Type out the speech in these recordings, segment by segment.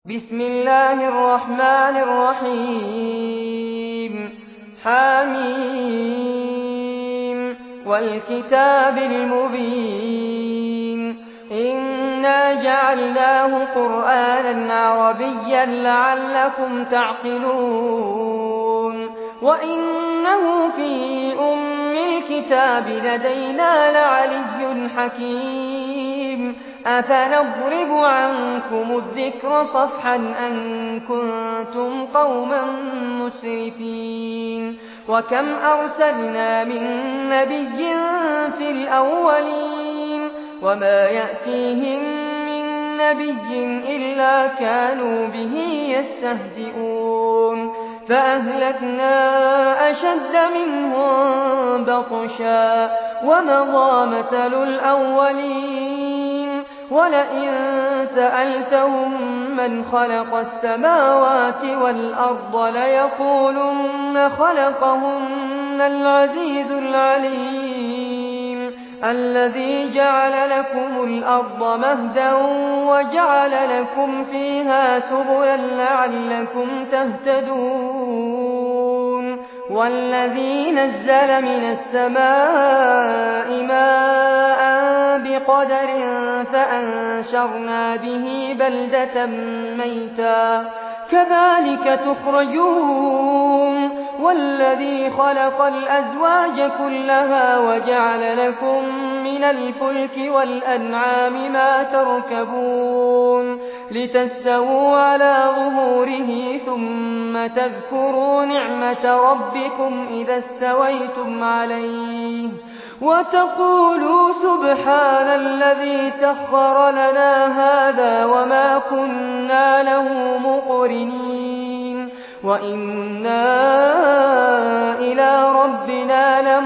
بسم الله الرحمن الرحيم حميم والكتاب المبين إنا جعلناه قرآنا عربيا لعلكم تعقلون وإنه في أم الكتاب لدينا لعلي حكيم أفنضرب عنكم الذكر صفحا أن كنتم قوما مسرفين وكم أرسلنا من نبي في الأولين وما يأتيهم من نبي إلا كانوا به يستهزئون فأهلكنا أشد منهم بطشا ومضى مثل الأولين ولئن سألتهم من خلق السماوات والأرض ليقولن خلقهن العزيز العليم الذي جعل لكم الأرض مهدا وجعل لكم فيها سبلا لعلكم تهتدون والذي نزل من السماء ماء بقدر فأنشرنا به بلدة ميتا كذلك تخرجون والذي خلق الأزواج كلها وجعل لكم من الفلك والأنعام ما تركبون لتستووا على ظهوره ثم تذكروا نعمة ربكم إذا استويتم عليه وتقولوا سبحان الذي سخر لنا هذا وما كنا له مقرنين وإنا إلى ربنا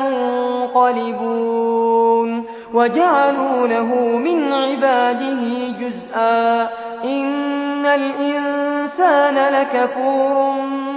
لمنقلبون وجعلوا له من عباده جزءا إن الإنسان لكفور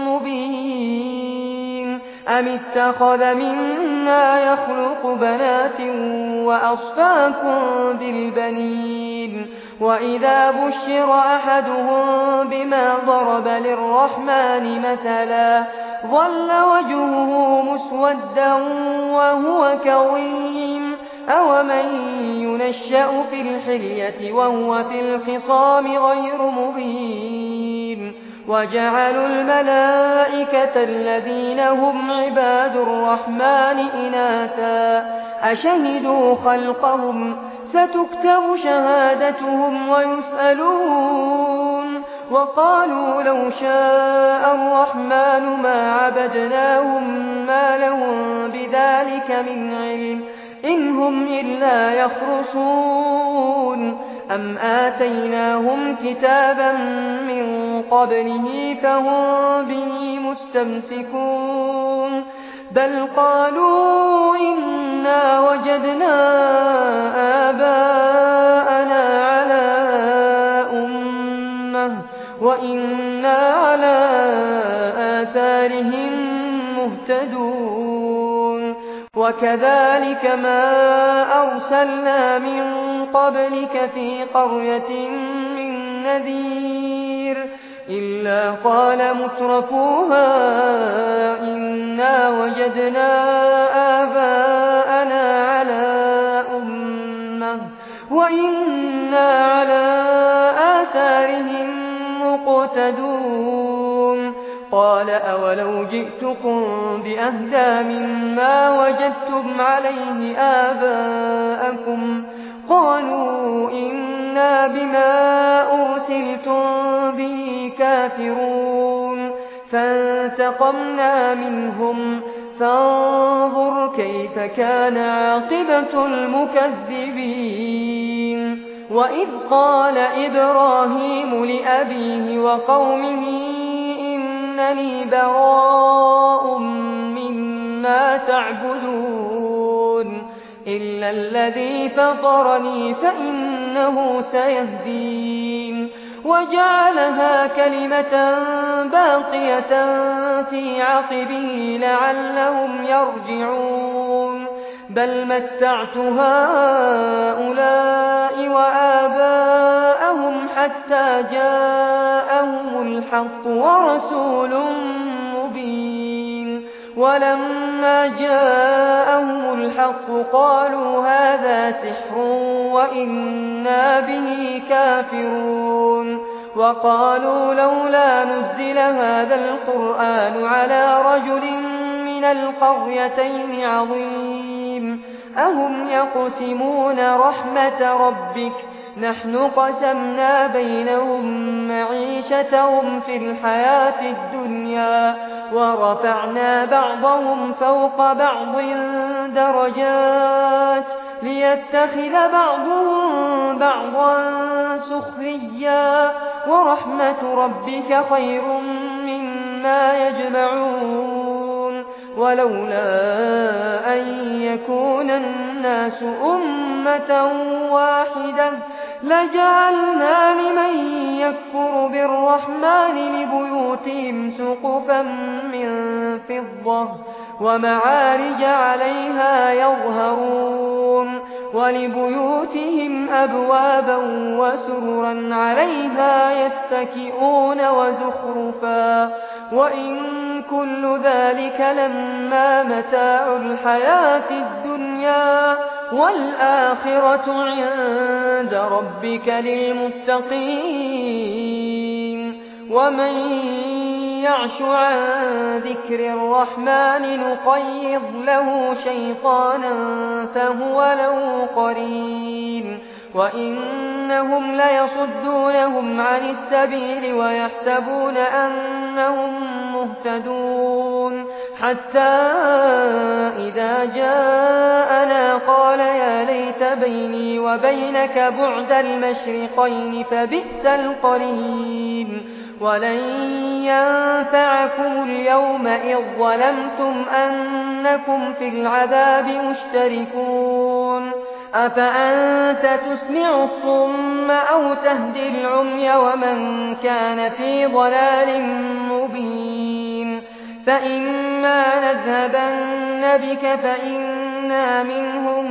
مبين أم اتخذ مما يخلق بنات وأصفاكم بالبنين وإذا بشر أحدهم بما ضرب للرحمن مثلا ظل وجهه مسودا وهو كظيم أومن ينشأ في الحلية وهو في الخصام غير مبين وجعلوا الملائكة الذين هم عباد الرحمن إناثا أشهدوا خلقهم ستكتب شهادتهم ويسألون وقالوا لو شاء الرحمن ما عبدناهم ما لهم بذلك من علم إن هم إلا يخرصون أم آتيناهم كتابا من قبله فهم به مستمسكون بل قالوا إنا وجدنا آباءنا على أمة وإنا على آثارهم مهتدون وكذلك ما أرسلنا من قبلك في قرية من نذير إلا قال مترفوها إنا وجدنا آباءنا على أمة وإنا على آثارهم مقتدون قال أولو جئتكم بأهدى مما وجدتم عليه آباءكم قالوا إنا بما أرسلتم به كافرون فانتقمنا منهم فانظر كيف كان عاقبة المكذبين وإذ قال إبراهيم لأبيه وقومه إنني براء مما تعبدون إلا الذي فطرني فإنه سيهدين وجعلها كلمة باقية في عقبه لعلهم يرجعون بل متعت هؤلاء وآباءهم حتى جاءهم الحق ورسول مبين ولما جاءهم الحق قالوا هذا سحر وإنا به كافرون وقالوا لولا نزل هذا القرآن على رجل من القريتين عظيم أهم يقسمون رحمة ربك نحن قسمنا بينهم معيشتهم في الحياة الدنيا ورفعنا بعضهم فوق بعض درجات ليتخذ بعضهم بعضا سخريا ورحمة ربك خير مما يجمعون ولولا أن يكون الناس أمة واحدة لجعلنا لمن يكفر بالرحمن لبيوتهم سقفا من فضة ومعارج عليها يظهرون ولبيوتهم أبوابا وسررا عليها يتكئون وزخرفا وإن كل ذلك لما متاع الحياة الدنيا والآخرة عند ربك للمتقين ومن يعش عن ذكر الرحمن نقيض له شيطانا فهو له قرين وإنهم ليصدونهم عن السبيل ويحسبون أنهم مهتدون حتى إذا جاءنا قال يا ليت بيني وبينك بعد المشرقين فبئس القرين ولن ينفعكم اليوم إذ ظلمتم أنكم في العذاب مشتركون أفأنت تسمع الصم أو تهدي العمي ومن كان في ضلال مبين فإما نذهبن بك فإنا منهم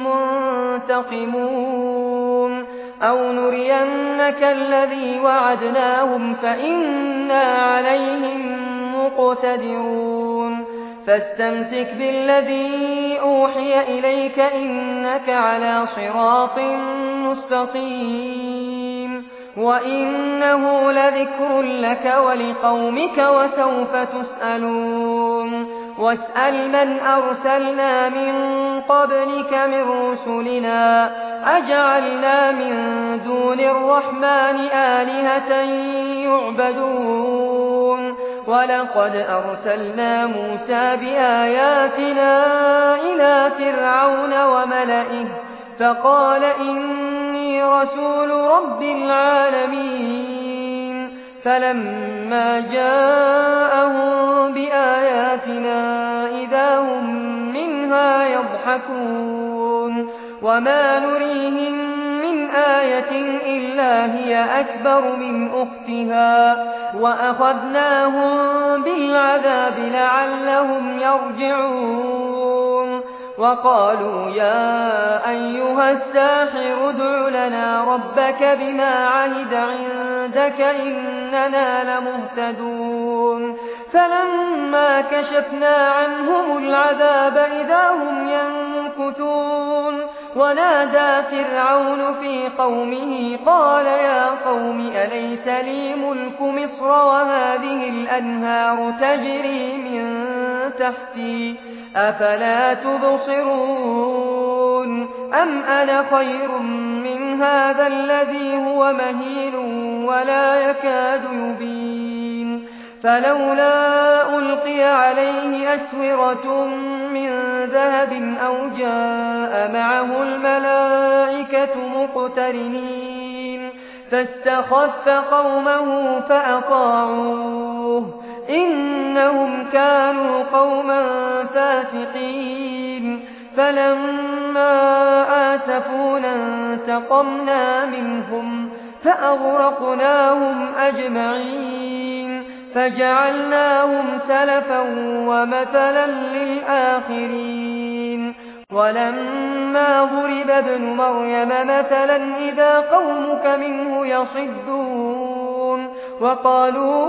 منتقمون أو نرينك الذي وعدناهم فإنا عليهم مقتدرون فاستمسك بالذي أوحي إليك إنك على صراط مستقيم وإنه لذكر لك ولقومك وسوف تسألون واسأل من أرسلنا من قبلك من رسلنا أجعلنا من دون الرحمن آلهة يعبدون ولقد أرسلنا موسى بآياتنا إلى فرعون وملئه فقال إني رسول رب العالمين فلما جاءهم بآياتنا إذا هم منها يضحكون وما نريهم من آية إلا هي أكبر من أختها وأخذناهم بالعذاب لعلهم يرجعون وقالوا يا أيها الساحر ادع لنا ربك بما عهد عندك إننا لمهتدون فلما كشفنا عنهم العذاب إذا هم ينكثون ونادى فرعون في قومه قال يا قوم أليس لي ملك مصر وهذه الأنهار تجري من تحتي أفلا تبصرون أم أنا خير من هذا الذي هو مهين ولا يكاد يبين فلولا ألقي عليه أسورة من ذهب أو جاء معه الملائكة مقترنين فاستخف قومه فأطاعوه إنهم كانوا قوما فاسقين فلما آسفونا انتقمنا منهم فأغرقناهم أجمعين فجعلناهم سلفا ومثلا للآخرين ولما ضرب ابن مريم مثلا إذا قومك منه يصدون وقالوا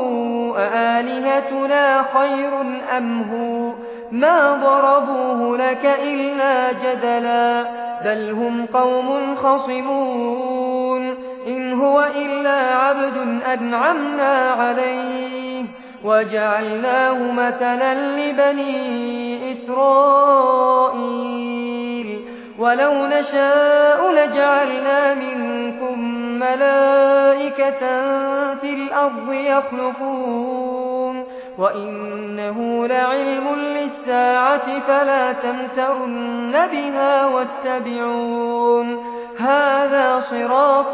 أآلهتنا خير أم هو ما ضربوه لك إلا جدلا بل هم قوم خصمون إن هو إلا عبد أنعمنا عليه وجعلناه مثلا لبني إسرائيل ولو نشاء لجعلنا منكم ملائكة في الأرض يخلفون وإنه لعلم للساعة فلا تمترن بها واتبعون هذا صراط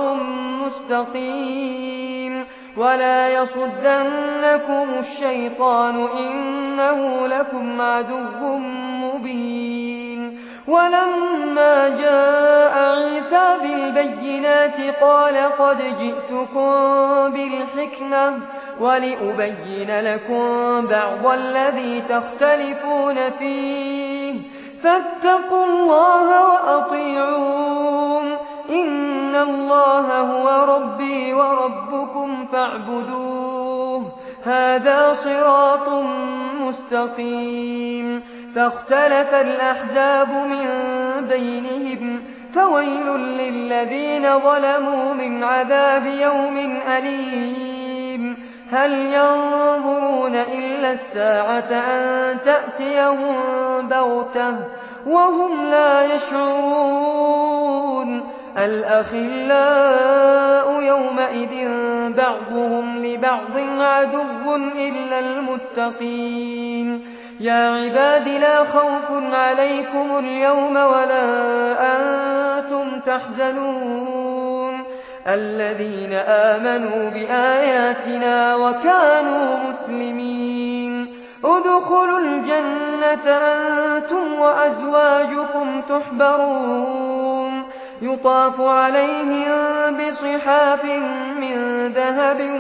مستقيم ولا يصدنكم الشيطان إنه لكم عدو مبين ولما جاء عيسى بالبينات قال قد جئتكم بالحكمة ولأبين لكم بعض الذي تختلفون فيه فاتقوا الله وأطيعون إن الله هو ربي وربكم فاعبدوه هذا صراط مستقيم فاختلف الأحزاب من بينهم فويل للذين ظلموا من عذاب يوم أليم هل ينظرون إلا الساعة أن تأتيهم بغتة وهم لا يشعرون الأخلاء يومئذ بعضهم لبعض عدو إلا المتقين يا عباد لا خوف عليكم اليوم ولا أنتم تحزنون الذين آمنوا بآياتنا وكانوا مسلمين ادخلوا الجنة أنتم وأزواجكم تحبرون يطاف عليهم بصحاف من ذهب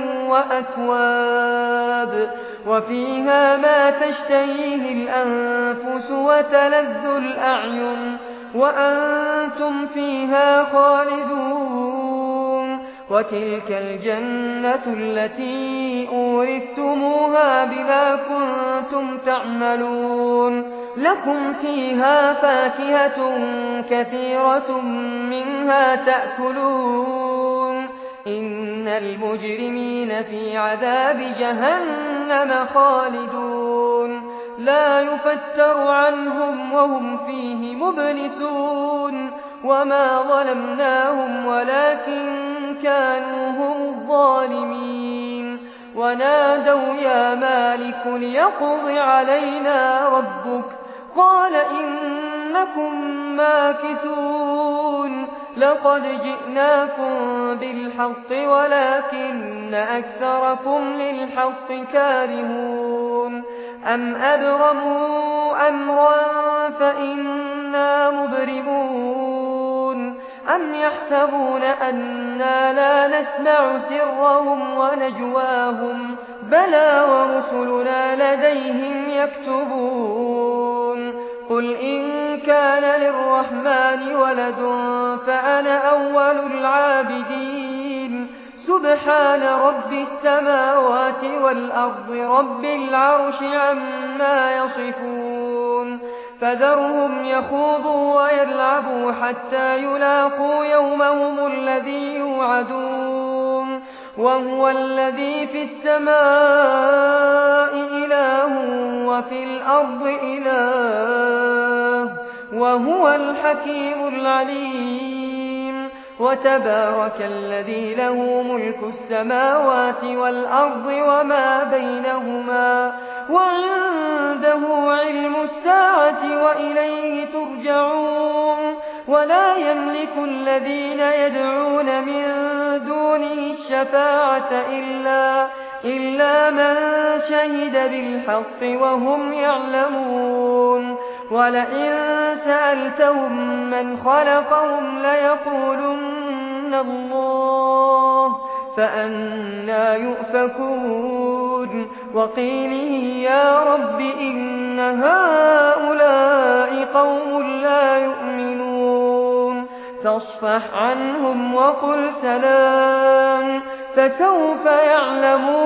وأكواب وفيها ما تشتهيه الأنفس وتلذ الأعين وأنتم فيها خالدون وتلك الجنة التي أورثتموها بما كنتم تعملون لكم فيها فاكهة كثيرة منها تأكلون إن المجرمين في عذاب جهنم خالدون لا يفتر عنهم وهم فيه مبلسون وما ظلمناهم ولكن كانوا هم الظالمين ونادوا يا مالك ليقض علينا ربك قال إنكم ماكثون لقد جئناكم بالحق ولكن أكثركم للحق كارهون أم أبرموا أمرا فإنا مبرمون أم يحسبون أنا لا نسمع سرهم ونجواهم بلى ورسلنا لديهم يكتبون قل إن كان للرحمن ولد فأنا أول العابدين سبحان رب السماوات والأرض رب العرش عما يصفون فذرهم يخوضوا ويلعبوا حتى يلاقوا يومهم الذي يوعدون وهو الذي في السماء إله وفي الأرض إله وهو الحكيم العليم وتبارك الذي له ملك السماوات والأرض وما بينهما وعنده علم الساعة وإليه ترجعون ولا يملك الذين يدعون من دونه الشفاعة إلا من شهد بالحق وهم يعلمون ولئن سألتهم من خلقهم ليقولن الله فأنى يؤفكون وقيله يا رب إن هؤلاء قوم لا يؤمنون فاصفح عنهم وقل سلام فسوف يعلمون.